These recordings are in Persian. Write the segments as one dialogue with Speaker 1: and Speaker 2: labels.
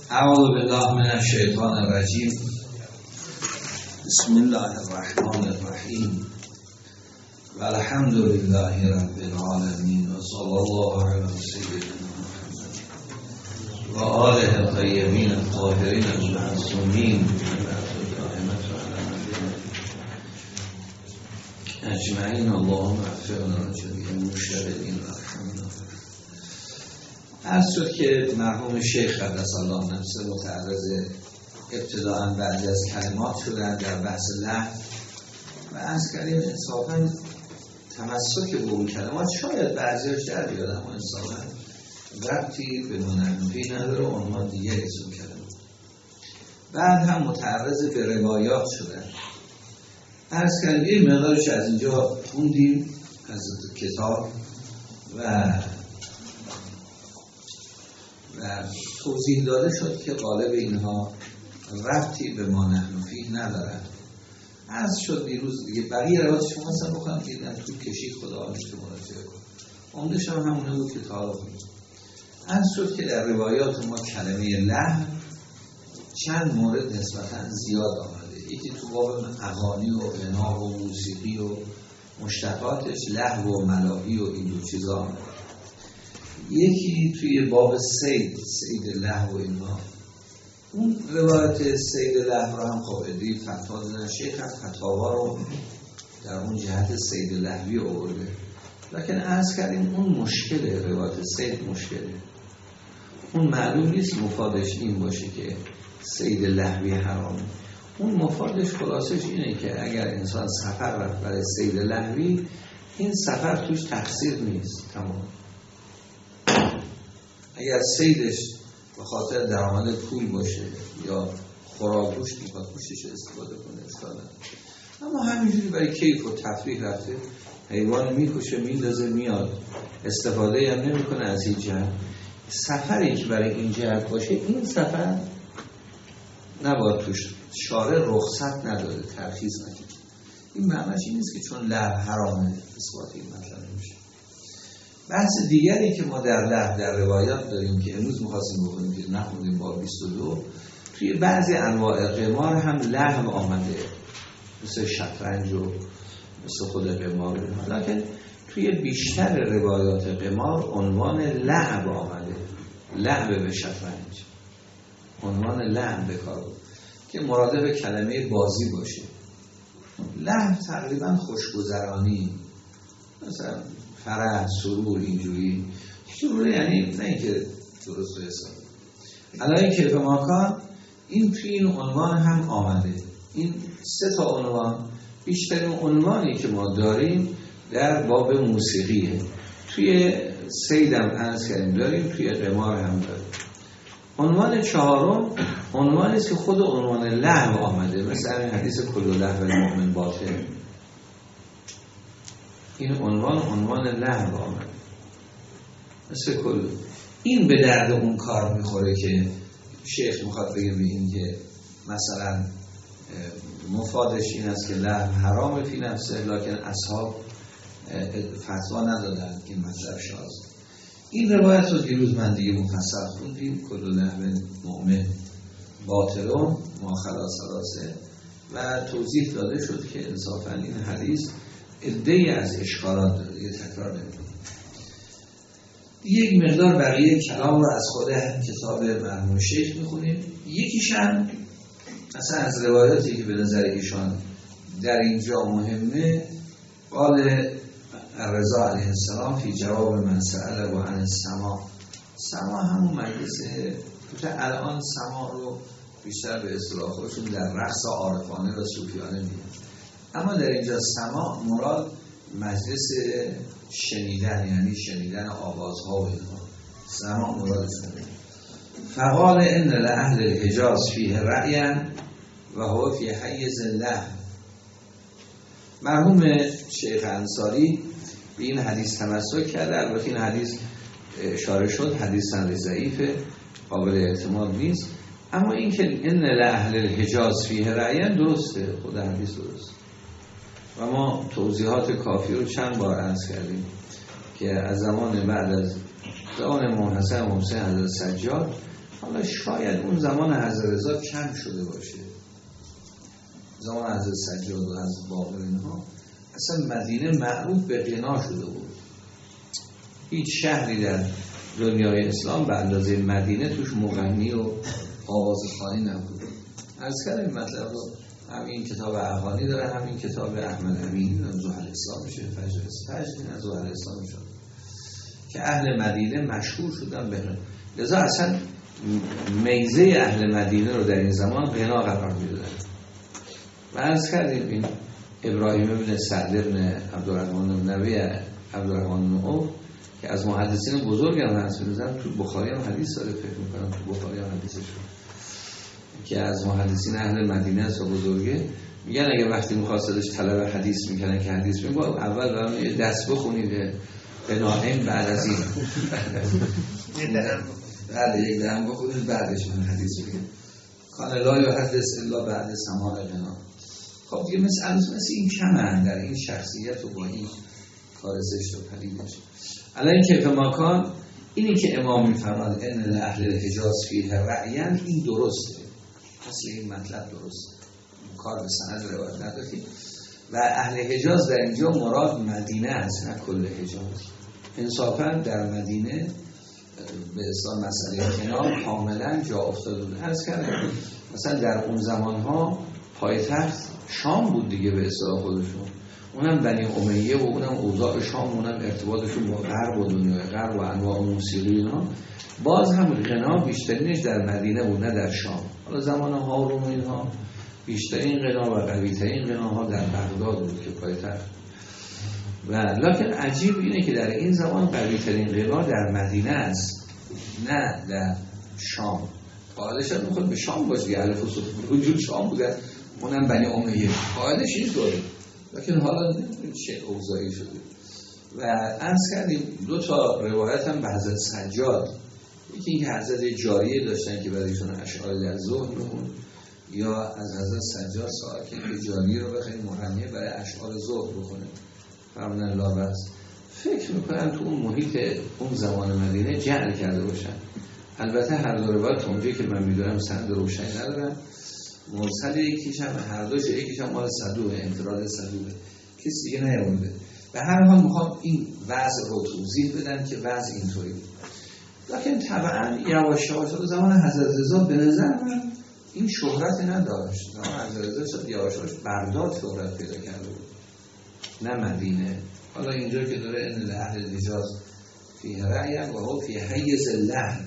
Speaker 1: اعوذ بالله من الشیطان الرجیم. بسم الله الرحمن الرحیم و الحمد لله رب العالمین و صلی الله علی سیدنا محمد و آله الطیبین الطاهرین المعصومین اجمعین. اللهم وفقنا جمیع المشتغلین و ارحمنا. عرض شد که مرحوم شیخ قدس الله نفسه متعرض ابتداءً بعضی از کلمات شدن در بحث لحن و عرض کردیم انصافاً تمسک به اون کلمات شاید بعضیاش در بیاد، اما انصافاً ربطی به منحنفی نداره و عنوان دیگری از اون کلمات. بعد هم متعرض به روایات شدن. عرض کردیم یه مقدارش از اینجا خوندیم از کتاب و توضیح داده شد که غالب اینها ربطی به ما نحن فیه ندارن. عرض شد دیروز دیگه بقیه روایات شما اصلا بخونم که در طول کشید خدا آنش که مراجعه کن. عمدش هم همونه بود که تا خوند. عرض شد که در روایات ما کلمه لحن چند مورد نسبتاً زیاد آمده. یکی تو باب اغانی و غنا و موسیقی و مشتقاتش لهو و ملاهی و این دو چیزا آمده. یکی توی باب سید لهو و اینها. اون روایت سید لهو رو هم خب ادهی فتوا دادن. شیخ از فتاوا رو در اون جهت سید لهوی آورده، لکن عرض کردیم اون مشکل روایت سید مشکله. اون معلوم نیست مفادش این باشه که سید لهوی حرامه. اون مفادش خلاصش اینه که اگر انسان سفر رفت برای سید لهوی، این سفر توش تقصیر نیست. تمام. اگر سیدش به خاطر درآمد پول باشه یا خوراکوش پوشش استفاده کنه اشکال نداره، اما همینجوری برای کیف و تفریح رفته، حیوان میکشه میندازه میاد، استفاده هم نمیکنه از هیچ جهت. سفری که برای این جهت باشه، این سفر نباید توش شارع رخصت نداره، ترخیص نکنه. این معنیش این نیست که چون لهو حرامه اثبات این مطلب نمیشه. بحث دیگری که ما در لهو در روایات داریم که امروز می‌خواستیم بکنیم که نخوندیم با 22، توی بعضی انواع قمار هم لهو آمده، مثل شطرنج و مثل خود قمار، لکن توی بیشتر روایات قمار عنوان لهو آمده. لهو به شطرنج عنوان لهو به کار بود که مرادف کلمه بازی باشه. لهو تقریبا خوشگذرانی، مثلا فرح، سرور، اینجوری. سرور یعنی نه اینکه درست و حساب. علایه کیف ماکان این توی این عنوان هم آمده. این 3 عنوان، بیشترین عنوانی که ما داریم در باب موسیقیه. توی سیدم عرض کردیم داریم، توی قمار هم داریم. عنوان 4 عنوانی است که خود عنوان لهو آمده، مثل این حدیث کل لهو المؤمن باطل. این عنوان لهو آمده مثل کل. این به درد اون کار میخوره که شیخ میخواد بگه به این که مثلا مفادش این است که لهو حرام فی نفسه، لکن اصحاب فتوا ندادن این مطلب شاذ. این روایت رو دیروز من دیگه مفصل خوندیم، کل لهو مؤمن باطلون ما خلا ثلاثه، و توضیح داده شد که انصافا این حدیث عده‌ای از اشکالات داره، یه تکرار نمی‌کنم. یک مقدار بقیه کلام رو از خود کتاب مرحوم شیخ می‌خونیم. یکیش هم مثلا از روایاتی که به نظر ایشان در اینجا مهمه، قال رضا علیه السلام فی جواب من سأل و عن السماع. سماع همون مجلس که الان سماع رو بیشتر به اصطلاح خودشون در رقص عارفانه و صوفیانه میگن، اما در اینجا سماع مراد مجلس شنیدن، یعنی شنیدن آوازها و اینها. سماع مراد شنیدن. فقال ان لأهل الحجاز فیه رأیا و هو فی حیز اللهو. مرحوم شیخ انصاری به این حدیث تمسک کرده. البته این حدیث اشاره شد حدیث سند ضعیفه، قابل اعتماد نیست، اما این که ان لأهل الحجاز فیه رأیا درسته، خود حدیث درست. و ما توضیحات کافی رو چند بار عرض کردیم که از زمان بعد از زمان امام حسن و حسین حضرت سجاد حالا شاید اون زمان حضرت رضا کم شده باشه، زمان حضرت سجاد و حضرت باقر اینها اصلا مدینه معروف به غنا شده بود. هیچ شهری در دنیای اسلام به اندازه مدینه توش مغنی و آوازخوانی نبود. عرض کردم مطلب رو، همین کتاب اغانی داره، همین کتاب احمد امین زحل اسلام میشه، فجر از زحل اسلام میشه که اهل مدینه مشهور شدن به غنا. لذا اصلا میزه اهل مدینه رو در این زمان غنا قرار میدادن. و عرض کردیم این ابراهیم ابن سعد ابن عبدالرحمن النووی عبدالرحمن بن عوف که از محدثین بزرگ هم هست، می‌ذارم تو بخاری هم حدیث داره، فکر می‌کنم تو بخاری هم حدیثش که از محدثین اهل مدینه است و بزرگه، میگن اگه وقتی می‌خواستش طلب حدیث می‌کردن که حدیث میگه اول برام یه دست بخونید بناهیم، بعد از این یک درم بخونید بعدش من حدیث میگم کان لا یحدث الا بعد سماع غنا. خب دیگه مثل این کمن در این شخصیت و با این کار زشت و پلیدش. الان کیف ماکان اینی که امام میفرماد ان اهل الحجاز فیه رعین، این درسته، اصل این مطلب درسته، کار به سند روایت نداریم. و اهل حجاز در اینجا مراد مدینه است، نه کل حجاز. انصافا در مدینه به اصطلاح مسئله غنا کاملا جا افتاده بود. عرض کردم مثلا در اون زمانها پایتخت شام بود دیگه به اصطلاح خودشون، اونم بنی امیه و اونم اوضاع شام، اونم ارتباطشون با غرب و دنیای غرب و انواع موسیقی اینا، باز هم غنا بیشترینش در مدینه بود نه در شام. حالا زمان هارون و اینها بیشترین غنا و قوی‌ترین غناها در بغداد بود که پایتخت. و لکن عجیب اینه که در این زمان قوی‌ترین غنا در مدینه است نه در شام. قاعدش هم میخواد به شام باشه که الف و وجود شام بوده، اونم بنی امیه، قاعدش اینطوره. لکن حالا چه اوضاعی شده. و عرض کردیم دو تا روایت هم به حضرت سجاد، یکی این که حضرت جاریه داشتن که برایشون اشعار در ظهر میخون، یا از حضرت سجاد سوال که جاریه رو بخیر مغنیه برای اشعار ظهر بخونه فرمودن لا بس. فکر میکنم تو اون محیط اون زمان مدینه جعل کرده باشن. البته هر دو روایت اونجایی که من میدونم سند روشنی ندارن، مرسل یکیش هم هر دوش، یکیش هم مال صدوقه، انفراد صدوقه، کسی دیگه نیامده. به هر حال میخوام این وضع رو توضیح بدن که وضع اینطوری بود. لکن طبعا یواش یواش زمان حضرت رضا به نظر من این شهرت نداشت. زمان حضرت رضا شد یواش یواش بغداد شهرت پیدا کرده بود نه مدینه. حالا اینجا که داره ان اهل الحجاز فیه رعی و هو فی حیز اللحن،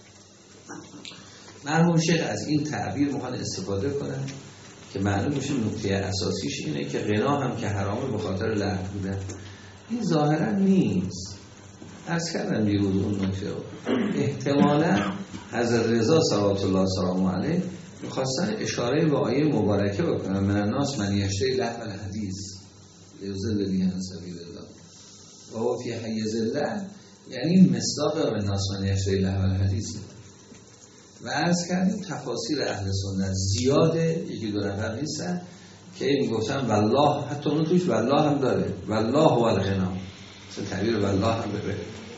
Speaker 1: مرحوم شیخ از این تعبیر میخوان استفاده کنن که معلوم میشه نکته اساسیش اینه که غنا هم که حرامه به خاطر لحن بودن. این ظاهرا نیست. عرض کردم دیروز اون نکته رو احتمالا حضرت رضا صلوات الله سلام علیه میخواستن اشاره به آیه مبارکه بکنن من الناس من یشتری لهو الحدیث لیضل به عن سبیل الله و هو فی حیز الله، یعنی مصداق من الناس من یشتری لهو الحدیث. و عرض کردیم تفاسیر اهل سنت زیاده، یکی دو نفر نیستن که این گفتن والله، حتی اون توش والله هم داره، والله هو الغنا، مثل تعبیر والله هم بره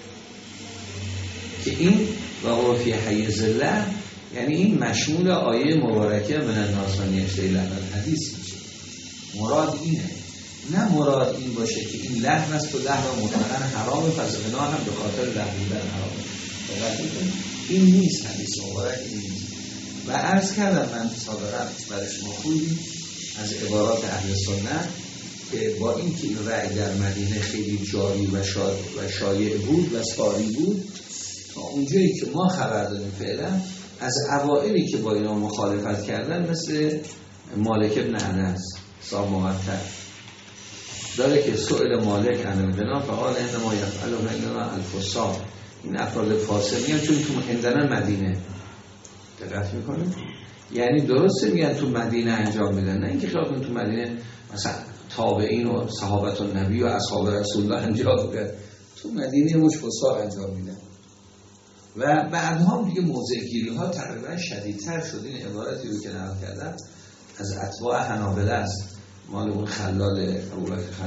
Speaker 1: که این و هو فی حیز الله، یعنی این مشمول آیه مبارکه من الناس من یشتری لهو الحدیث میشه. مراد اینه، نه مراد این باشه که این لهو است و لهو مطلقاً حرامه پس غنا هم به خاطر لهو بودن حرامه. این نیست حدیث مبارک، این نیست. و عرض کردم من سابقا برای شما خوندیم از عبارات اهل سنت که با این که این رأی در مدینه خیلی جاری و شایع بود و ساری بود، تا اونجایی که ما خبر داریم فعلا از اوائلی که با اینا مخالفت کردن مثل مالک ابن انس صاحب موطأ داره که سئل مالک عن الغنا فقال انما یفعل انما الفساق، این افراد فاسق میان چون تو هندن مدینه دقت میکنه، یعنی درسته میگن تو مدینه انجام میدن، نه اینکه خیال کنن تو مدینه مثلا تابعین و صحابت النبی و اصحاب رسول الله انجام میدن، تو مدینه مش فساق انجام میدن. و بعدها دیگه موضع گیری ها تقریبا شدیدتر شد. این عبارتی رو که نقل کردم از اتباع حنابلة است، مال اون خلال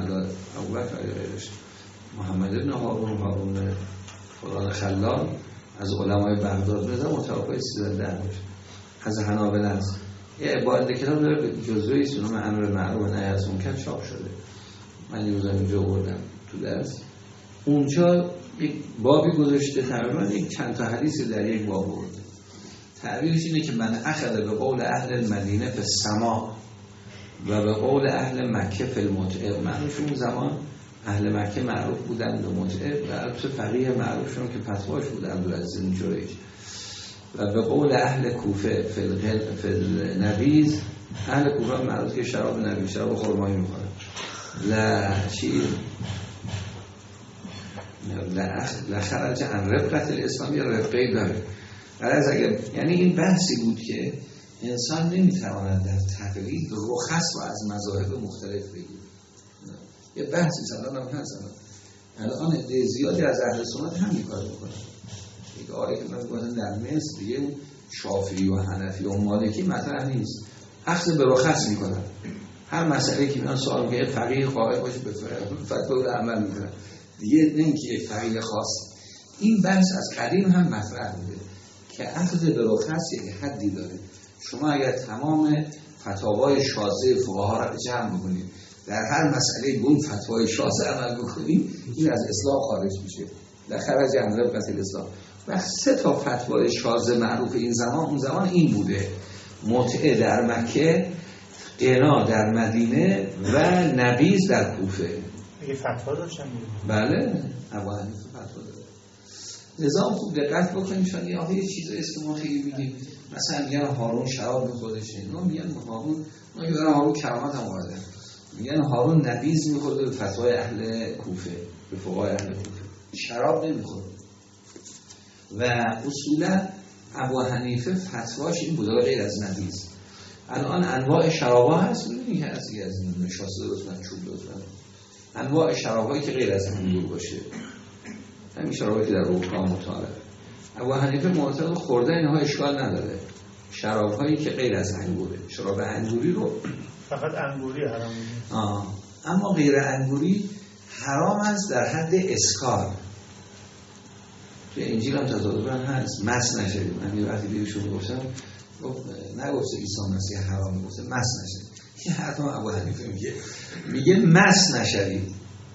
Speaker 1: ابوبکر غیرش محمد ابن هارون فلان خلال از علمای بغداد بزن متوفای 1310 باشه، از حنابلة است. یه عبارت کتاب داره جزوه‌ای به نام امر معروف و نهی از منکر چاپ شده، من یه روز اونجا بردم تو درس. اونجا یک بابی گذاشته، تقریبا یک چند تا حدیثی در یک باب برده. تعبیرش اینه که من اخذ به قول اهل المدینه فی السماع و به قول اهل مکه فی المتعه. معنیش اون زمان اهل مکه معروف بودند و متعه، و البته فقیه معروفشون که فتواش بودند عبدالعزیز بن جریج. و به قول اهل کوفه فی النبیذ، اهل کوفه معروف که شراب نبیذ، شراب خرمایی میخورن. لا خرج عن رفقت الاسلام، یا رفقه‌ای داره. از اگر یعنی این بحثی بود که انسان نمیتواند در تقلید رخص و از مذاهب مختلف بگیره. یه بحثی الان هم هست. الان عده زیادی از اهل سنت همین کار میکنن. یک آیه که من گفتم در مصر دیگه اون شافعی و حنفی و مالکی مطرح نیست، اخذ به رخص میکنن. هر مسئله که میان سوال میگه فقیه قائل باشه به فتوا و عمل میکنن دیگه، نه اینکه یک فقیه خاص. این بحث از قدیم هم مطرح بوده که اخذ به رخص یک حدی داره. شما اگر تمام فتاوای شاذ فقها را جمع بکنید، در هر مسئله به اون فتوای شاذ عمل بکنید، این از اسلام خارج میشه. در خرج عن رفقت الاسلام. و 3 تا فتوای شاذ معروف این زمان، اون زمان این بوده: متعه در مکه، قنا در مدینه و نبیذ در کوفه.
Speaker 2: اگه فتوا داشتن
Speaker 1: بله، ابو حنیفه فتوا داره. لذا خوب دقت بکنید، چون یه چیزایی است که ما خیلی میگیم، مثلا میگن هارون شراب میخوردشه، اینا میگن هارون، ما که هارون کرامت هم اومده، میگن هارون نبیذ میخورده به فتوای اهل کوفه، به فقهای اهل کوفه، شراب نمیخورد. و اصولا ابو حنیفه فتواش این بوده غیر از نبیذ. الان انواع شرابا هست، میدونی که از نشاسته درستن، چوب درستن، انواع شرابایی که غیر از انگور باشه، همین شرابایی که در اروپا مطالعه. ابو حنیفه معتقد خوردن اینها اشکال نداره، شرابهایی که غیر از انگوره. شراب انگوری رو
Speaker 2: فقط انگوری حرامه،
Speaker 1: اما غیر انگوری حرام است در حد اسکار. تو انجیل هم تظاهرا هست مس نشدید. من یه وقتی بیشون گفتم نگفته عیسی مسیح حرام، گفته مس نشدید. این حتی ابو حنیفه میگه مس نشدید.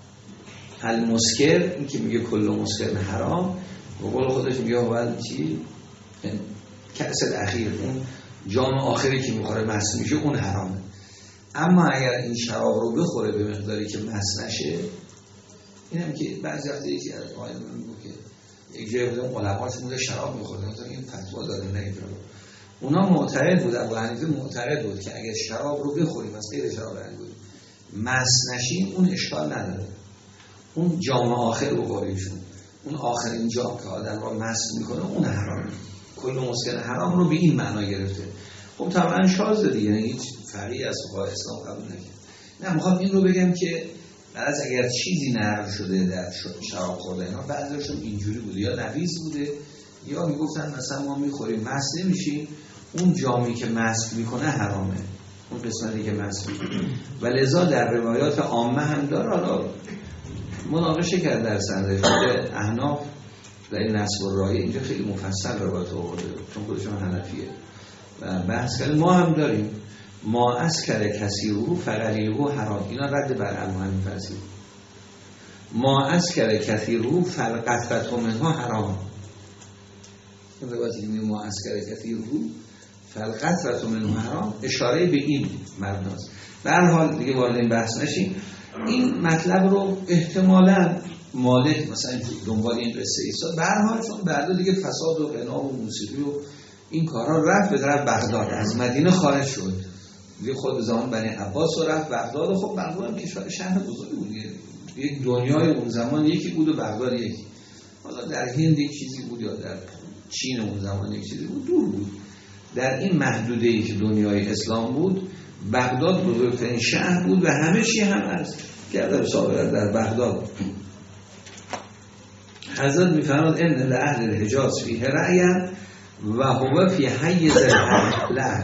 Speaker 1: المسکر، این که میگه کل مسکر حرام، به قول خودش میگه اول چی؟ کأس الاخیر، اون جام آخری که میخوره مس میشه، اون حرامه. اما اگر این شراب رو بخوره به مقداری که مس نشه، اینم که بعضی وقتا یکی از آیدان میگه که یک جای بودم علماش بوده شراب میخورده، مثلا این فتوا داده نگیره. اونا معتقد بود، ابو حنیفه معتقد بود که اگر شراب رو بخوریم از غیر شراب انگوری مس نشیم، اون اشکال نداره. اون جام آخر بخوریمشون، اون آخرین جام که آدم را مس میکنه، اون حرامه. کل مسکر حرام رو به این معنا گرفته. خب طبعا شاذه دیگه، هیچ فقیه از فقهای اسلام قبول نکرد. نه، میخوام این رو بگم که از اگر چیزی نقل شده در شراب خورده اینا، بعضیشون اینجوری بوده، یا نبیذ بوده، یا میگفتن مثلا ما میخوریم مست نمیشیم، اون جامی که مست میکنه حرامه، اون قسمتی که مست میکنه. و لذا در روایات عامه هم داره. حالا مناقشه کرد در سندش بوده احناف در این نصب الرایه، اینجا خیلی مفصل روایت آورده چون خودشون حنفیه و بحث کرد. ما هم داریم ما اسکر کثیره فقلیله حرام، اینا رد بر ابو حنیفه است. ما اسکر کثیره فالقطره منها حرام، این روایتی که ما اسکر کثیره فالقطره منها حرام اشاره به این مبناست. به هر حال دیگه وارد این بحث نشیم. این مطلب رو احتمالاً مالک مثلا دنبال این قصه ایستاد، به هر حال چون بعدا دیگه فساد و غنا و موسیقی و این کارها رفت به طرف بغداد، از مدینه خارج شد دیگه. خود به زمان بنی عباس رفت بغداد. خب بغداد هم کشور شهر بزرگی بود، یک دنیای اون زمان یکی بود و بغداد یکی. حالا در هند یک چیزی بود یا در چین اون زمان یک چیزی بود، دور بود. در این محدوده‌ای که دنیای اسلام بود، بغداد بزرگترین شهر بود و همه چی هم از گردن سابقه در بغداد. حضرت می‌فرماد ان لأهل الحجاز فیه رأی و هو فی حیز الأهل.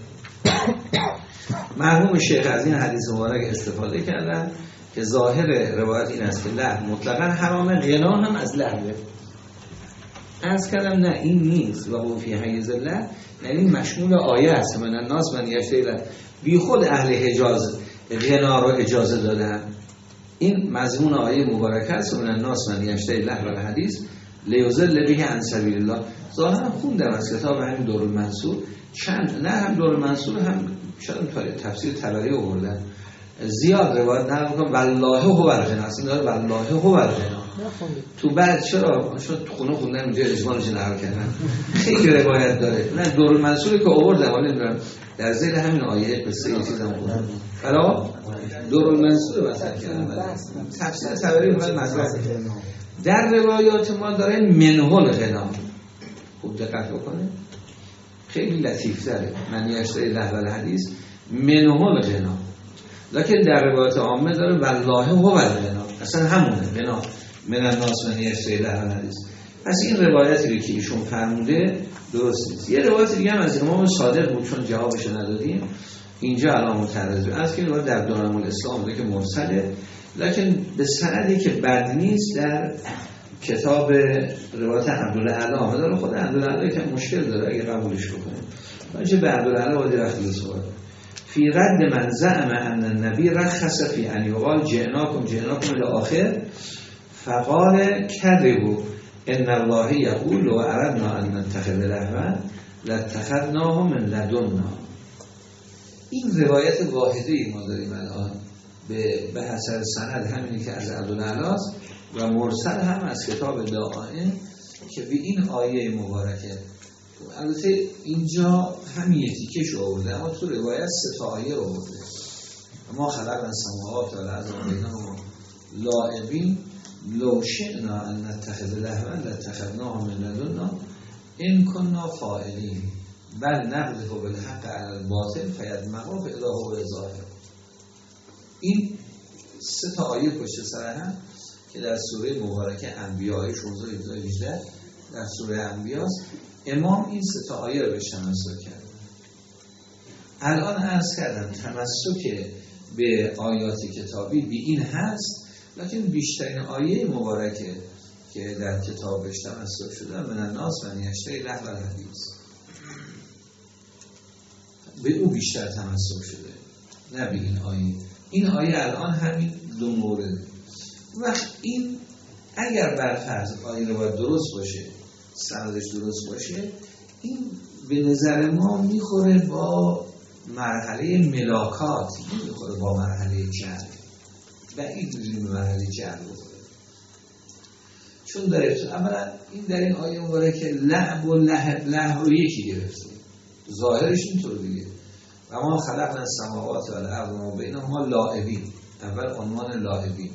Speaker 1: مرحوم شیخ از این حدیث مبارک استفاده کردن که ظاهر روایت این است که لحن مطلقاً حرامه، غنا هم از لحنه. عرض کردم نه این نیست و هو فی حیز الله، یعنی مشمول آیه است. من الناس من یشتری له، بی خود اهل حجاز غنا رو اجازه دادن. این مضمون آیه مبارکه است. من الناس من یشتری له و الحدیث لیضل به عن سبیل الله. ظاهرا خوندم از کتاب همین دورالمنصور چند، نه هم دورالمنصور هم شاید تفسیر طبری آوردن، زیاد روایت نقل می‌کنه والله هو الغنا، اصلا والله هو الغنا تو بعد چرا شد خونه خوندن اونجا اجمالش نقل کردن، خیلی روایت داره. نه دورالمنصوری که آوردم ولی نمیدونم در ذیل همین آیه قصه یه چیزام آوردم، حالا دورالمنصور مثلا کردم تفسیر طبری اومد مطرح در روایات ما داره منه الغنا. خوب دقت بکنه خیلی لطیف تره، من یشتری له و الحدیث منه الغنا، لکن در روایات عامه داره والله هو الغنا، اصلا همونه غنا من الناس من یشتری له و الحدیث. پس این روایتی که ایشون فرموده درست نیست. یه روایت دیگه هم از امام صادق بود چون جوابش ندادیم اینجا الان متعرض است که روایت در دارالعلوم الاسلام بوده که مرسله، لکن به سندی که بد نیست در کتاب روایت عبدالعلا آمده. خود عبدالعلا که مشکل داره اگه قبولش بکنیم، بچه به عبدالعلا وادی رخت سوال فی رد من زعم ان النبی رخص فی ان یقال جئناکم الی آخر فقال کذبوا ان الله یقول لو اردنا ان نتخذ لهوا لاتخذناه من لدنا. این روایت واحده ما داریم الان به حسب سند همینی که از عبدالعلا و مرسل هم از کتاب دعائم که به این آیه مبارکه. البته اینجا همین تیکش آورده، اما تو روایت 3 آیه رو آورده. ما خلقنا السماوات والارض و بینهما لاعبین لو شئنا ان نتخذ لهوا لاتخذناه من لدنا ان كنا فاعلین بل نقذف بالحق علی الباطل فیدمغه فاذا هو ظاهر. این 3 آیه پشت سر هم که در سوره مبارکه انبیاء 16-18 در سوره انبیاست. امام این 3 آیه رو بهش تمسک کرد. الان عرض کردم تمسک به آیات کتابی به این هست، لکن بیشترین آیه مبارکه که در کتاب بهش تمسک شده من الناس من یشتری له و الحدیث، به او بیشتر تمسک شده نه به این آیه. این آیه الان همین 2 مورد. وقت این اگر برفرض آیه رو باید درست باشه، سندش درست باشه، این به نظر ما میخوره با مرحله ملاکات، میخوره با مرحله جهل و این می‌دونیم به مرحله جهل بخوره. چون داره اولا این در این آیه مبارکه لعب و له رو یکی گرفته، ظاهرش اینطور دیگه و ما خلقنا السماوات والارض و بینهما لاعبین، اول عنوان لاعبین،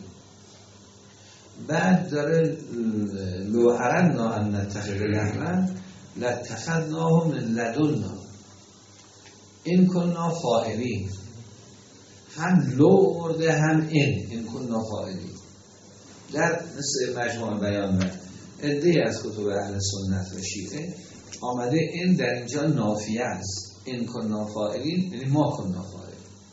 Speaker 1: بعد داره لو اردنا ان نتخذ لهوا لاتخذناه من لدنا ان كنا فاعلین. هم لو ورده هم ان كنا فاعلین. در مثل مجموع بیان و عده‌ای از کتب اهل سنت و شیعه آمده این در اینجا نافیه است، ان كنا فاعلین یعنی ما كنا فاعلین.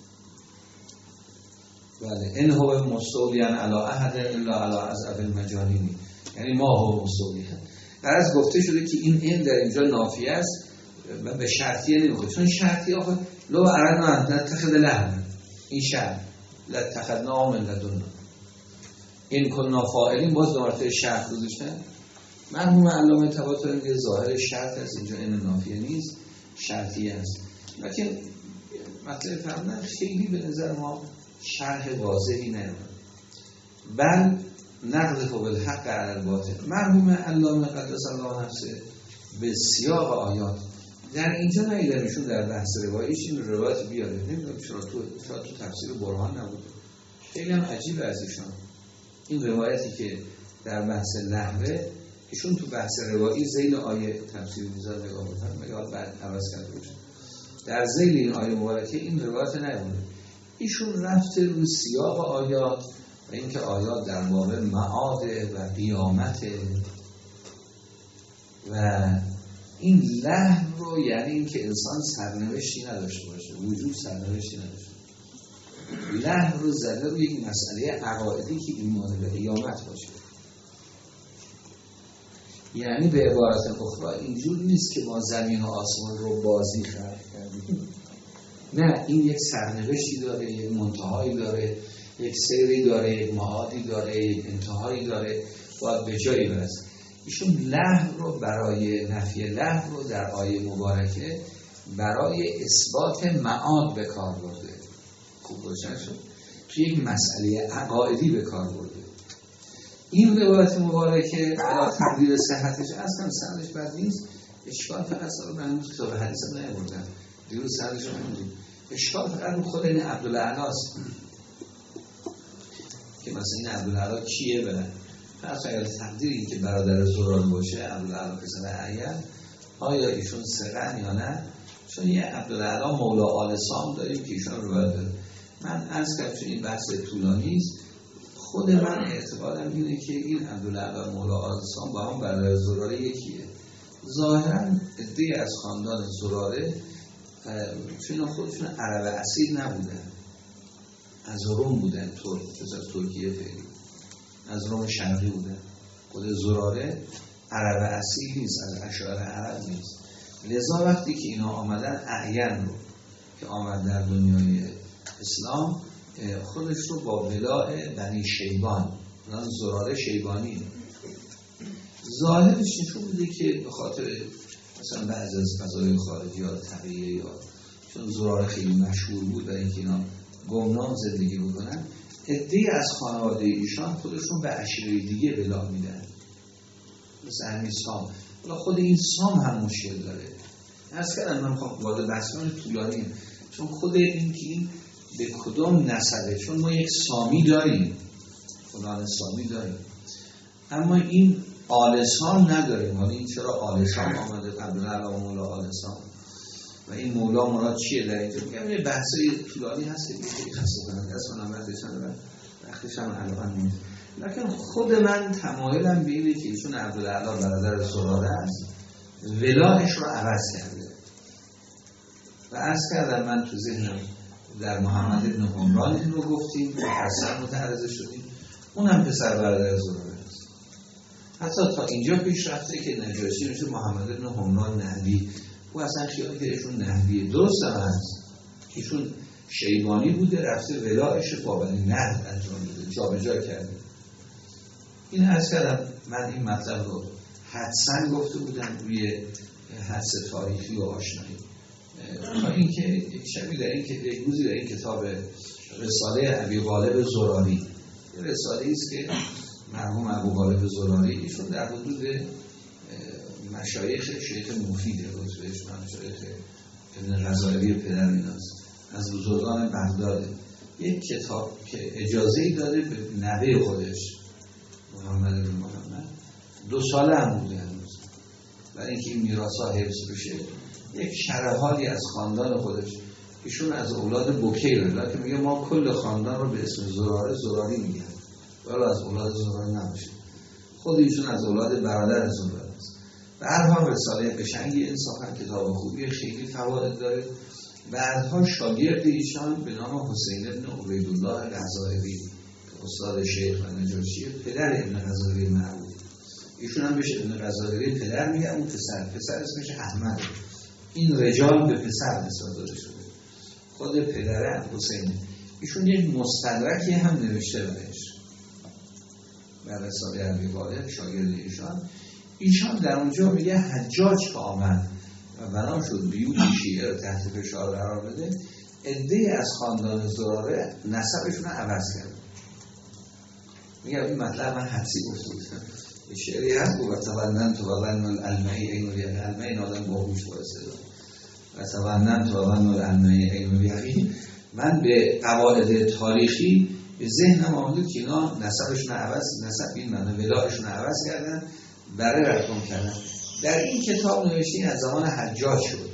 Speaker 1: بله ان هو مستولیان علی احد الا علی اضعف المجانین، یعنی ما هو مستولیان. درست گفته شده که این در اینجا نافیه است و به شرطیه نمیخواد، چون شرطیه آخه لو اردنا نتخذ لهوا، این شرط لاتخذناه من لدنا ان كنا فاعلین باز دوباره شرط گذاشتن. مرحوم علامه طباطبایی میگه ظاهر شرط است، اینجا این نافیه نیست شرطیه است، لکن مطلب فرمودن خیلی به نظر ما شرح واضحی نیامد. بل نقذف بالحق علی الباطل. مرحوم علامه قدس الله نفسه به سیاق آیات در اینجا نیدنشون در بحث روایش این روایت بیاره، نمیدونم چرا تو تفسیر برهان نبود. خیلی هم عجیبه از این روایتی که در بحث لهوه ایشون تو بحث روایی ذیل آیه تفسیر میذاره نگاه بکنم مگه بعد عوض کرده باشه. در ذیل این آیه مبارکه این روایت نیامده. ایشون رفته رو سیاق آیات و اینکه آیات در باب معاد و قیامت و این لهو رو یعنی اینکه انسان سرنوشتی نداشته باشه، وجود سرنوشتی نداشته باشه. لهو رو زده رو یک مسئله عقایدی که ایمان به قیامت باشه. یعنی به عبارت اخرى اینجور نیست که ما زمین و آسمان رو بازی خلق کردیم، نه، این یک سرنوشتی داره، یک منتهایی داره، یک سیری داره، یک معادی داره، یک انتهایی داره، باید به جایی برسه. ایشون لهو رو برای نفی لهو رو در آیه مبارکه برای اثبات معاد به کار برده. خوب روشن شد؟ توی یک مسئله عقائدی به کار برده. این روایت مبارکه علا تقدیر صحتش اصلا سندش بد نیست، اشکال فقط سال من هنوز کتاب حدیث هم نمی‌بردم، دیروز سندش رو نمی‌دونم، اشکال فقط رو خود این عبدالعلاست که مثلا این عبدالعلا کیه بله؟ پس اگر تقدیری که برادر زرار باشه عبدالعلا پسر اعین، آیا ایشون ثقه یا نه؟ چون یه عبدالعلا مولا آل سام داریم که ایشون روایت داره. من عرض کردم چون این بحث طولانی است، خود من اعتقادم اینه که این عبدالعلا مولا آل سام با هم برادر زراره یکیه. ظاهراً عده‌ای از خاندان زراره چون خودشون عرب اصیل نبودن، از روم بودن، از ترکیه فعلی، از روم شرقی بودن. خود زراره عرب اصیل نیست، از اشاعره عرب نیست. لذا وقتی که اینا آمدن اعین رو که آمد در دنیای اسلام خودش رو با ولاء بنی شیبان، زراره شیبانی، ظاهرش نشون میده که به خاطر مثلا بعضی از فضای خارجی یا تقیه یا چون زراره خیلی مشهور بود در اینکه اینا گمنام زندگی بکنن، عده‌ای از خانواده ایشان خودشون به عشیره دیگه ولا میدن، مثل همین سام. حالا خود این سام هم مشکل داره. عرض کردم من میخوام وارد بحثان طولانی، چون خود این که این به کدام نسبه، چون ما یک سامی داریم، فلان سامی داریم، اما این آل سام نداریم. حالا این چرا آل سام آمده قبل علا مولا آل سام و این مولا مراد چیه در اینجا؟ میگم یه بحثای طولانی هست که خیلی خسته کننده است، من وقتش هم الان نیست. لکن خود من تمایلم به اینه که ایشون عبدالعلا برادر زراره است، ولاهش رو عوض کرده. و عرض کردم من تو ذهنم در محمد ابن عمران این رو گفتیم، حسن متعرض شدیم، اونم پسر برادر زراره است. حتی تا اینجا پیش رفته که نجاشی میشه محمد ابن عمران نهدی، او اصلا خیال که ایشون نهدیه. درست هم هست ایشون شیبانی بوده، رفته ولایش با بنی نهد انجام بوده، جا به جا کرده. این عرض کردم من این مطلب رو حدسن گفته بودم روی حدس تاریخی و آشنایی، تا اینکه شبیه در این که یک روزی در این کتاب رساله ابی غالب زراری، یه رساله است که مرحوم ابو غالب زراری ایشون در حدود مشایخ شیخ مفیده رتبهش، مشایخ ابن غزالی پدر ایناست، از بزرگان بغداد، یک کتاب که اجازه‌ای داده به نوه خودش محمد بن محمد 2 ساله هم بوده هنوز، برای اینکه این میراث‌ها حفظ بشه، یک شرحالی از خاندان خودش، ایشون از اولاد بکیره، لکن میگه ما کل خاندان رو به اسم زراری میگن، ولی از اولاد زراره نباشه، خود ایشون از اولاد برادر زراره است. و هر حال رساله قشنگی انصافا کتاب خوبی، خیلی فواید داره. بعدها شاگرد ایشان به نام حسین ابن عبیدالله غزائری که استاد شیخ و نجاشی، پدر ابن غزائری معروف، ایشون هم بهش ابن غزائری پدر میگن، اون پسر اسمش احمد. این رجال به پسر نسبت داده شده، خود پدر حسین. ایشون یک مستدرکی هم نوشته بهش بر رساله ابی غالب، شاگرد ایشان در اونجا میگه حجاج که آمد و بنا شد بیوت شیعه رو تحت فشار قرار بده، عده‌ای از خاندان زراره نسبشون رو عوض کرد. میگه این مطلب من حدسی گفته بودم، شعری هست و تولن تولن الالمعی این الالمعی آدم باهوش باعثه و تولن تولن الالمعی این. من به قواعد تاریخی به ذهنم آمده که اینا نسبشون عوض، نسب این معنی ولایشون عوض کردن برای رقم کردن. در این کتاب نوشته از زمان حجاج شد،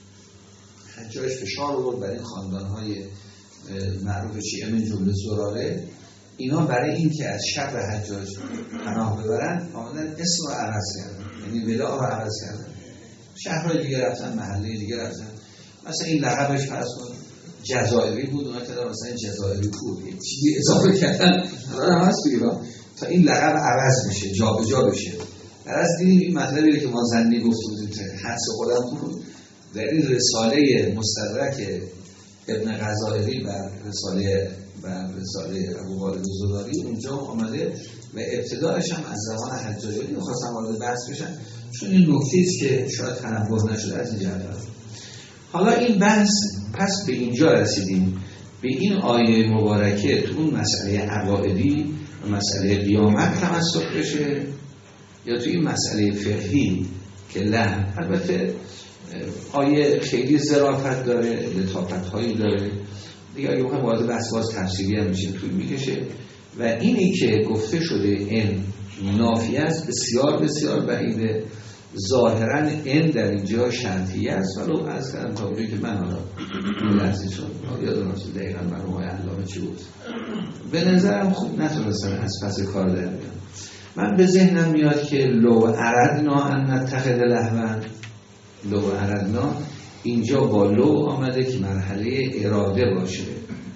Speaker 1: حجاج فشار آورد برای این خاندان‌های معروف شیعه من جمله زراره، اینا برای این که از شر حجاج پناه ببرن آمدن اسم رو عوض کردن، یعنی ولا رو عوض کردن، شهرهای دیگه رفتن، محله دیگه رفتن. مثلا این لقبش فرض کن جزائری بود، اونا کردن مثلا جزائری پور، یک چیزی اضافه کردن الان هم هست تا این لقب عوض بشه، جا به جا بشه. از دیدیم این مطلبی که ما زنی گفته بودیم حدس خودم بود در این رساله مستدرک ابن غزائری بر رساله ابو خالد زراری اونجا آمده و ابتدایش هم از زمان حجاجی می‌خواستم وارد بحث بشن، چون این نکته‌ای است که شاید تنبه نشده از این جهت. حالا این بحث پس به اینجا رسیدیم، به این آیه مبارکه تو اون مسئله عقائدی و مسئله قیامت تمسک بشه یا تو این مسئله فقهی که لحن. البته آیه خیلی ظرافت داره، لطافت‌هایی داره دیگه، اگه بخوایم وارد بحث باز تفصیلی هم میشیم طول میکشه و اینی که گفته شده این نافیه است بسیار بسیار بعیده. ظاهراً این در اینجا شرطیه است، ولو از کردم تا بودی که من حالا لحظی چون یادم نمیاد دقیقاً مرحوم علامه چی بود، به نظرم خوب نتونستن از پس کار در بیان. من به ذهنم میاد که لو اردنا ان نتخذ لهوا، لو اردنا اینجا با لو آمده که مرحله اراده باشه،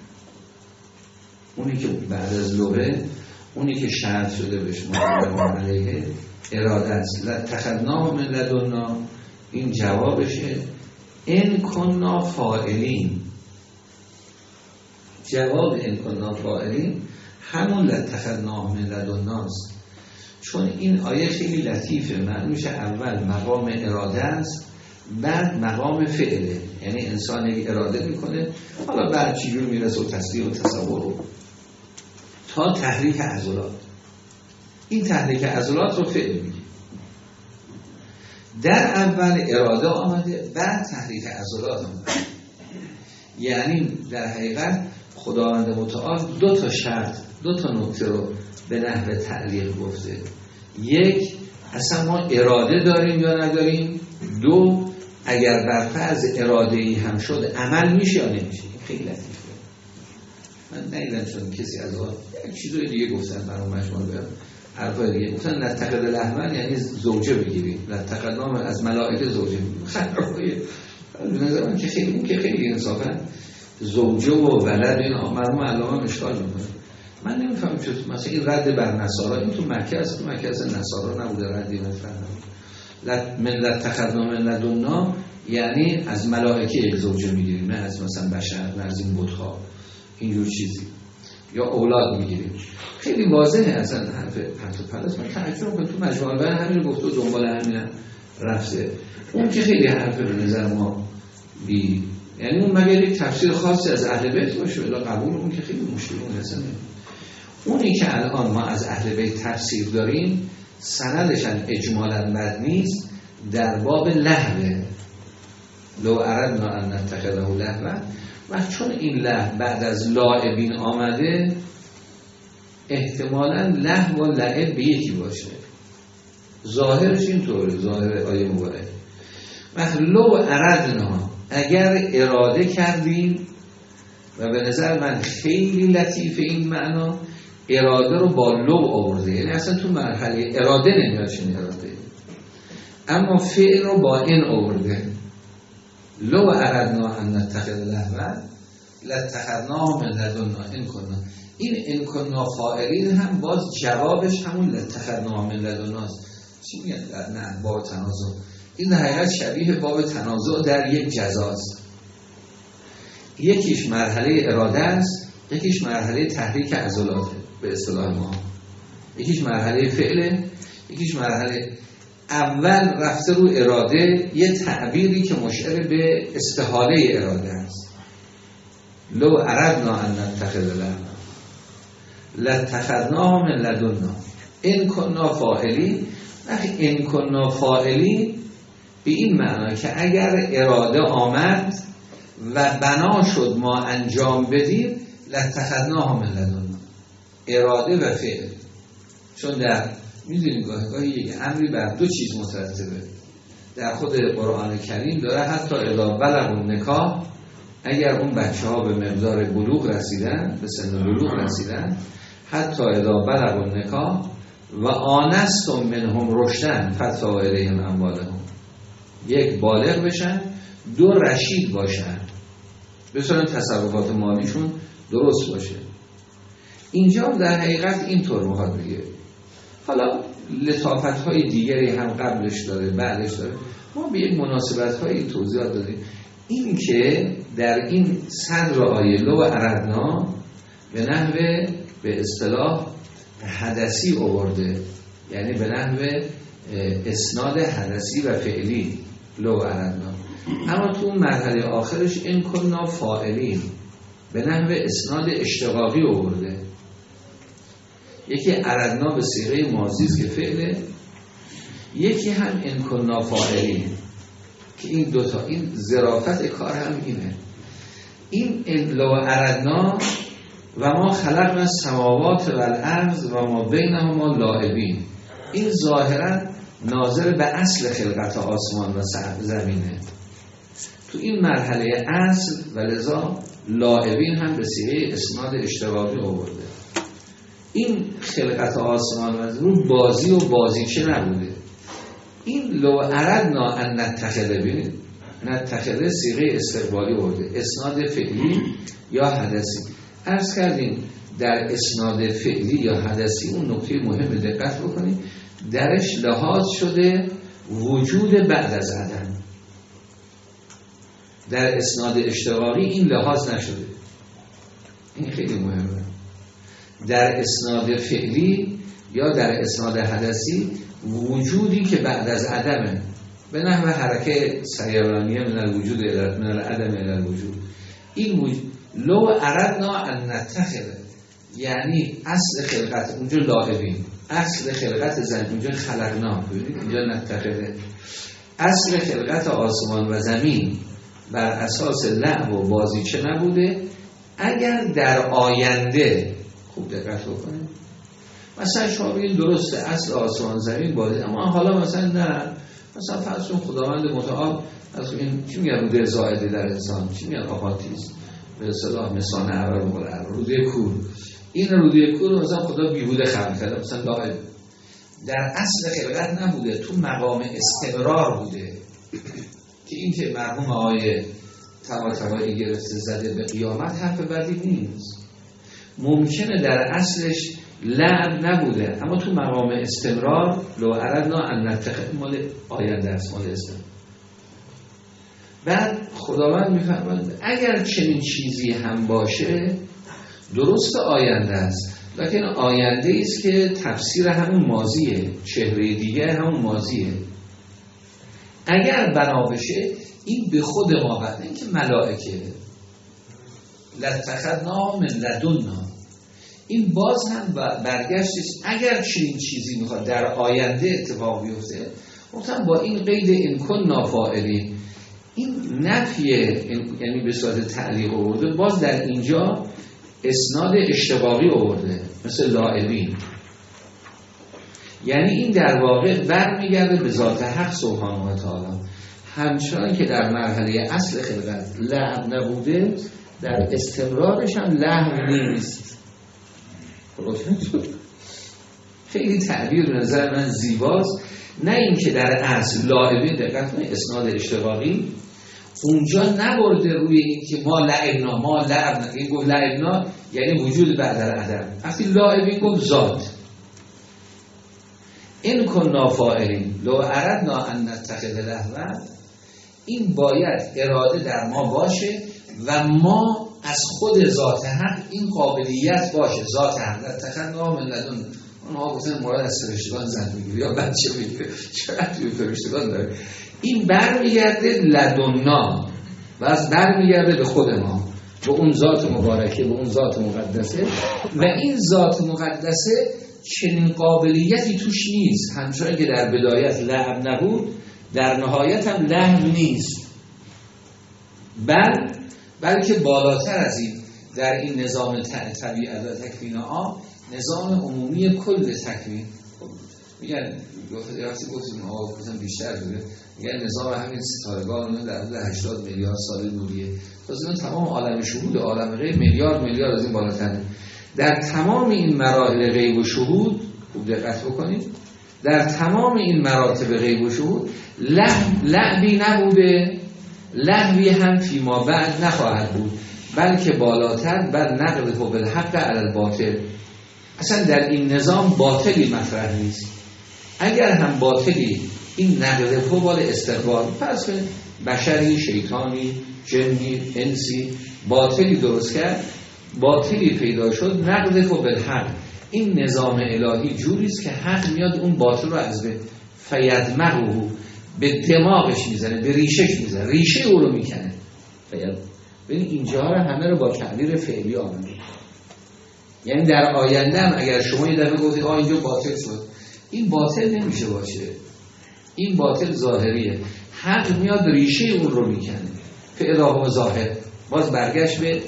Speaker 1: اونی که بعد از لوه، اونی که شرط شده بهش مرحله اراده است. لاتخذناه من لدنا این جوابشه. ان کنا فاعلین، جواب ان کنا فاعلین همون لاتخذناه من لدناست. چون این آیه خیلی لطیفه، معلوم میشه اول مقام اراده است بعد مقام فعله، یعنی انسان یک اراده میکنه، حالا بعد چجور میرسه و تصدیق و تصور رو تا تحریک عضلات. این تحریک عضلات رو فعل میگه. در اول اراده آمده بعد تحریک عضلات آمده، یعنی در حقیقت خداوند متعال دو تا شرط، دو تا نکته رو به نحو تعلیق گفته. یک، اصلا ما اراده داریم یا نداریم. دو، اگر بر فرض اراده‌ای هم شد عمل میشه یا نمیشه. خیلی لطیفه. من ندیدم چون کسی از آن یک چیزای دیگه گفتن برام مشمول بیارم، حرفای دیگه گفتن نتخذ لهوا یعنی زوجه بگیریم، نتخذنام از ملائکه زوجه بگیریم. خرابه به نظر من که خیلی، اون که خیلی انصافا زوجه و ولد این مرحوم علامه اشکال میکنه. من نمیفهمم چطور مثلا این رد بر نصارا، این تو مکه است، تو مکه از نصارا نبوده ردی نفهمم. من لاتخذنا من لدنا یعنی از ملائکه یک زوجه میگیریم، نه از مثلا بشر، نه از این بت‌ها اینجور چیزی، یا اولاد میگیریم. خیلی واضحه اصلا حرف پلاس. من تعجب میکنم تو مجموعه البیان همین رو گفته و دنبال همین رفته. اون که خیلی حرف به نظر ما بی، یعنی اون مگر یک تفسیر خاصی از اهل بیت باشه ولی قبول اون که خیلی مشکل اون اصلا. اونی که الان ما از اهل بیت تفسیر داریم سندش اجمالاً بد نیست، در باب لهوه، لو اردنا ان نتخذه لهوا، و چون این لهو بعد از لاعبین آمده احتمالاً لهو و لعب به یکی باشه. ظاهرش اینطوره، ظاهر آیه مبارک. وقت لو اردنا اگر اراده کردیم، و به نظر من خیلی لطیف این معنا، اراده رو با لو آورده، یعنی اصلا تو مرحله اراده نمیاد چنین اراده، اما فعل رو با این آورده. لو اردنا ان نتخذ لهوا لاتخذناه من لدنا ان کنا. این ان کنا فاعلین هم باز جوابش همون لاتخذناه من لدناست. چی میگن نه باب تنازع؟ این در حقیقت شبیه باب تنازع در یک جزاست. یکیش مرحله اراده است، یکیش مرحله تحریک عضلاته به اصطلاح ما، یکیش مرحله فعله، یکیش مرحله اول رفته رو اراده، یه تعبیری که مشعر به استحاله اراده است. لو اردنا ان نتخذ لهوا لاتخذناه من لدنا ان کنا فاعلین. ان کنا فاعلین به این معنی که اگر اراده آمد و بنا شد ما انجام بدیم، لاتخذناه من لدنا، اراده و فعل. چون در میدونیم گاهی یک امری بر دو چیز مترتبه در خود قرآن کریم داره، حتی اذا بلغوا النکاح، اگر اون بچه ها به مقدار بلوغ رسیدن، به سن بلوغ رسیدن، حتی اذا بلغوا النکاح و آنستم منهم رشدا فادفعوا الیهم اموالهم، یک بالغ بشن، دو رشید باشن، بسیار تصرفات مالیشون درست باشه. اینجا در حقیقت اینطور میخواد بگه. حالا لطافت‌های دیگری هم قبلش داره بعدش داره. ما به یک مناسبت‌های توضیحات دادیم. این که در این صدر آیه لو اردنا به نحو به اصطلاح حدثی آورده، یعنی به نحو اسناد حدثی و فعلی لو اردنا، اما تو مرحله آخرش این کنا فاعلین به نحو اسناد اشتقاقی آورده. یکی اردنا به صیغه ماضی است که فعله، یکی هم این کنا فاعلین که این دوتا، این ظرافت کار هم اینه. این لو اردنا و ما خلقنا السماوات و الارض و ما بینهما لاعبین، این ظاهرا ناظر به اصل خلقت آسمان و زمینه. تو این مرحله اصل و لذا لاعبین هم به صیغه اسناد اشتقاقی آورده. این خلقت آسمان و زمین بازی و بازیچه نبوده. این لو اردنا ان نتخذه، ببینید نتخذه صیغه استقبالی آورده، اسناد فعلی یا حدثی. عرض کردیم در اسناد فعلی یا حدثی اون نکته مهم دقت بکنید، درش لحاظ شده وجود بعد از عدم. در اسناد اشتقاقی این لحاظ نشده. این خیلی مهمه. در اسناد فعلی یا در اسناد حدثی وجودی که بعد از عدمه، به نحو حرکه سیرانیه من الوجود من العدم الى الوجود. این وجود لو اردنا ان نتخذه، یعنی اصل خلقت اونجا لاعبین، اصل خلقت زمین اونجا خلقنا، ببینید اینجا نتخذه. اصل خلقت آسمان و زمین بر اساس لعب و بازیچه نبوده. اگر در آینده خوب دقت بکنید، مثلا شما بگید درسته اصل آسمان زمین بازی، اما حالا مثلا نه، مثلا فرض کن خداوند متعال از این چی میگن روده زائده در انسان، چی میگن آپاتیز به اصطلاح مثانه اول مقرر روده کور، این روده کور مثلا خدا بیهوده خلق کرده، مثلا لاعب در اصل خلقت نبوده، تو مقام استمرار بوده. که این که مرحوم آقای طباطبایی گرفته زده به قیامت حرف بدی نیست. ممکنه در اصلش لعب نبوده، اما تو مقام استمرار لو اردنا ان نتخذ مال آینده است، مال استمرار. بعد خداوند میفرماید اگر چنین چیزی هم باشه درست آینده است، لیکن آینده است که تفسیر همون ماضیه، چهره دیگه همون ماضیه. اگر بنا بشه این به خود ما بعد این که ملائکه لاتخذنا من لدنا، این باز هم برگشتش اگر چنین چیزی میخواد در آینده اتفاق بیفته، گفتم با این قید این کن نافاعلی، این نفی یعنی به صورت تعلیق آورده، باز در اینجا اسناد اشتقاقی آورده مثل لاعبین. یعنی این در واقع برمیگرده به ذات حق سبحانه و تعالی. همچنان که در مرحله اصل خلقت لعب نبوده، در استمرارش هم لعب نیست. خیلی تعبیر به نظر من زیباست. نه این که در اصل لاعبین، دقت کنید اسناد اشتقاقی اونجا نبرده روی این که ما لعبنا، ما لعبنا، این گفت لعبنا یعنی وجود بعد از عدم. وقتی لاعبین گفت ذات. این کن نافاعلین لو اردنا ان نتخذ لهوا، این باید اراده در ما باشه و ما از خود ذات حق این قابلیت باشه. ذات حق نتخذنا من لدن، اونها گفتن مراد از فرشتگان زن میگیره یا بچه میگیره، چقدر توی فرشتگان داره. این برمیگرده لدنا و از برمیگرده به خود ما، به اون ذات مبارکه، به اون ذات مقدسه. و این ذات مقدسه چنین قابلیتی توش نیست، همچنان که در بدایت لعب نبود در نهایت هم لهو نیست، بلکه بالاتر از این در این نظام طبیعت و تکوین آب، نظام عمومی کل تکوین. میگن گفتیم آقا بیشتر بوده، میگن نظام همین ستارگان در حدود 80 میلیارد سال نوریه، تازه تمام عالم شهود عالم غیب میلیارد از این بالاتره. در تمام این مراحل غیب و شهود خوب دقت بکنید، در تمام این مراتب غیب و شهود لعبی نبوده، لهوی هم فیما بعد نخواهد بود، بلکه بالاتر بر نقل و بالحق علی الباطل. اصلا در این نظام باطلی مطرح نیست. اگر هم باطلی این نقد فوال استقبال، پس بشری، شیطانی، جنی، انسی باطلی درست کرد، باطلی پیدا شد، نقد فو بالحق، این نظام الهی جوریست که حق میاد اون باطل رو از به فیدمغه، به دماغش میزنه، به ریشش میزنه، ریشه او رو میکنه. ببین اینجا رو همه رو با تعبیر فعلی آمده، یعنی در آینده هم اگر شما یه دفعه گفتید اینجا باطل شد، این باطل نمیشه باشه، این باطل ظاهریه، حق میاد ریشه اون رو میکنه. فعلا ظاهر باز برگشت به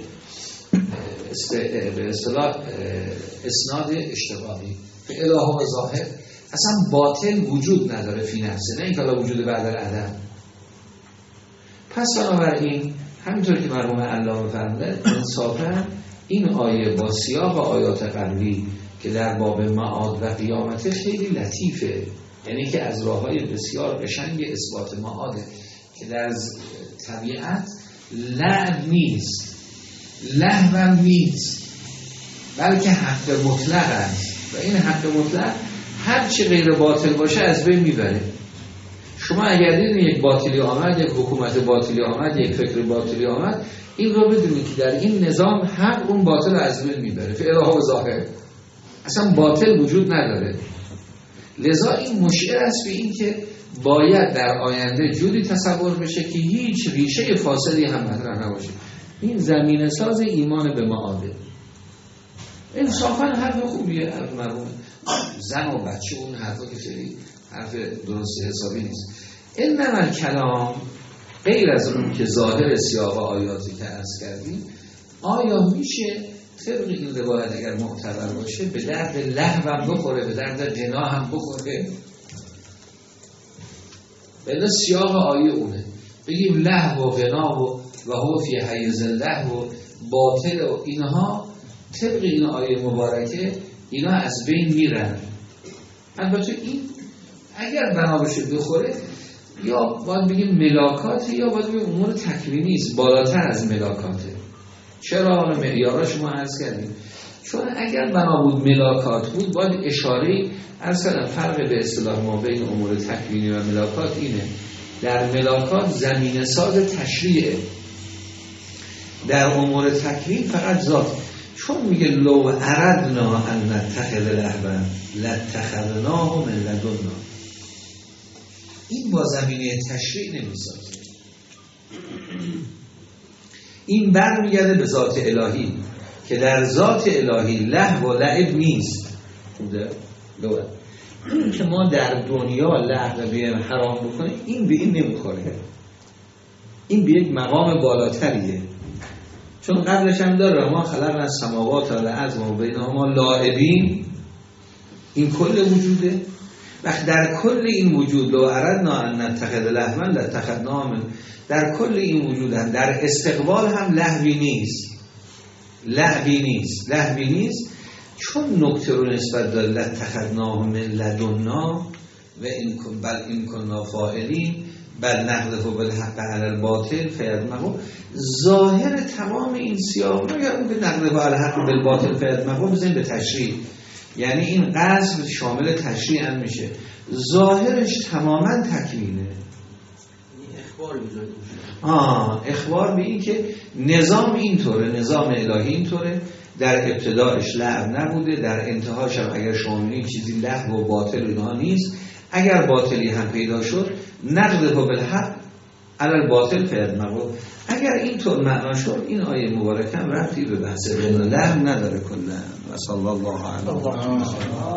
Speaker 1: اصطلاح اسناد اشتباهی، فعلا ظاهر، اصلا باطل وجود نداره فی نفسه، نه اینکه الان وجود بعد العدم. پس بنابراین همینطور که مرحوم علامه فرمودن، انصافا این آیه با سیاق آیات قبلی که در باب معاد و قیامت خیلی لطیفه، یعنی که از راه‌های بسیار قشنگ اثبات معاده که در طبیعت لعب نیست، لهو نیست، بلکه حق مطلق است و این حق مطلق هر چی غیر باطل باشه از بین میبره. شما اگر دیدین یک باطلی آمد، یک حکومت باطلی آمد، یک فکر باطلی آمد، این رو بدونید که در این نظام حق اون باطل از بین میبره. فعلا و ظاهر اصلا باطل وجود نداره. لذا این مشعر است به این که باید در آینده جوری تصور بشه که هیچ ریشه فاصلی هم مطرح نباشه. این زمینه ساز ایمان به معاده. انصافا حرف خوبیه مرحوم زن و بچه، اون حرفا که خیلی حرف درست حسابی نیست. انما کلام غیر از اون که ظاهر سیاق آیاتی که عرض کردیم، آیا میشه طبق این روایت اگر معتبر باشه به درد لهو هم بخوره، به درد غنا هم بخوره؟ بله سیاق آیه اونه، بگیم لهو و غنا و هو فی حیز اللهو و باطل و اینها طبق این آیه مبارکه اینا از بین میرن. البته این اگر بنابشه بخوره یا باید بگیم ملاکاته یا باید بگیم امور تکوینی است، بالاتر از ملاکاته. چرا؟ حالا معیارها شما عرض کردیم، چون اگر بنا بود ملاکات بود باید اشاره اصلا فرق به اصطلاح ما بین امور تکوینی و ملاکات اینه، در ملاکات زمینه ساز تشریعه، در امور تکوین فقط ذات. چون میگه لو اردنا ان نتخذ لهوا لاتخذناه من لدنا، این با زمینه تشریع نمیسازه، این برمیگرده به ذات الهی که در ذات الهی لهو و لعب نیست. این که ما در دنیا لهو بیایم حرام بکنیم این به این نمیخوره، این به یک مقام بالاتریه، چون قبلش هم داره ما خلقنا السماوات والارض و بینهما لاعبین، این کل وجوده. وقت در کل این وجود لو اردنا ان نتخذ لهوا لاتخذناه من، در کل این وجود هم در استقبال هم لهوی نیست، چون نکته رو نسبت داره لاتخذناه من لدنا و این کنا فاعلین بل نقذف بالحق علی الباطل فیدمغه. ظاهر تمام این سیاق رو یا اون به نقذف بالحق بالباطل فیدمغه بزنیم به تشریع، یعنی این قصد شامل تشریع هم میشه، ظاهرش تماما تکوینه. اخبار به این که نظام اینطوره، نظام الهی اینطوره، در ابتدایش لعب نبوده، در انتهاش هم اگر شاملی چیزی لهو و باطل اینها نیست، اگر باطلی هم پیدا شد نقذف بالحق علی الباطل فیدمغه. اگر اینطور معنا شد این آیه مبارکه هم ربطی به بحث لهو نداره کلا. و صلی الله علیه و